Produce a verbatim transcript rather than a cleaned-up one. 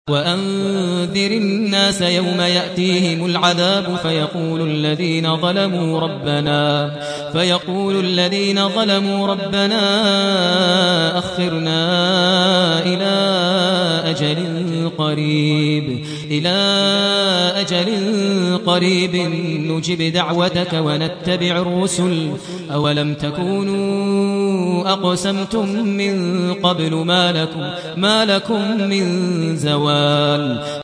وأنذر الناس يوم يأتيهم العذاب فيقول الذين ظلموا ربنا فيقول الذين ظلموا ربنا أخرنا إلى أجل قريب إلى أجل قريب نجب دعوتك ونتبع الرسل أولم تكونوا أقسمتم من قبل ما لكم ما لكم من زوال